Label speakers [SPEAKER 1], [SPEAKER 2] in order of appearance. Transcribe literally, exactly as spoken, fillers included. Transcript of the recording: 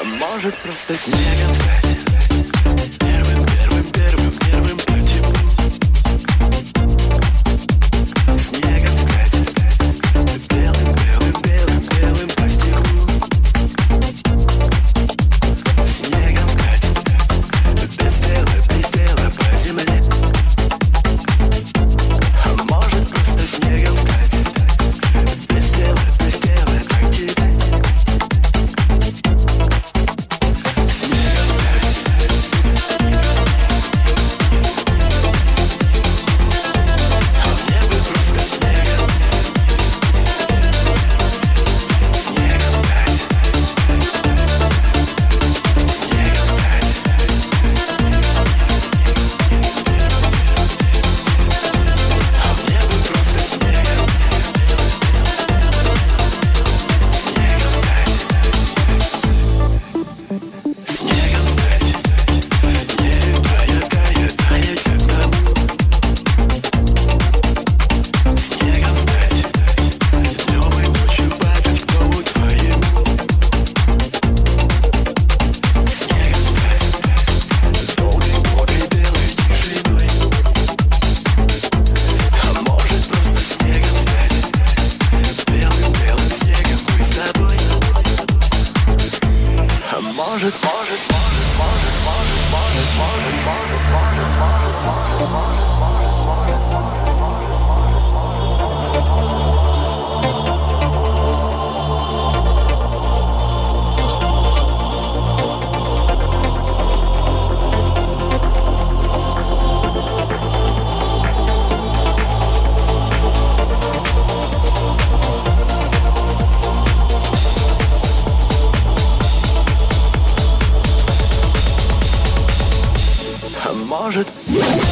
[SPEAKER 1] может просто снегом стать. Первым, первым, первым, первым по теплу. Снегом стать. Белым, белым, белым, белым по стеклу. Снегом стать. Без тела, без тела по земле. А может просто снегом стать. Без тела, без тела, как тебе. Может, может, может, может, может, может, может, может, может, может, может.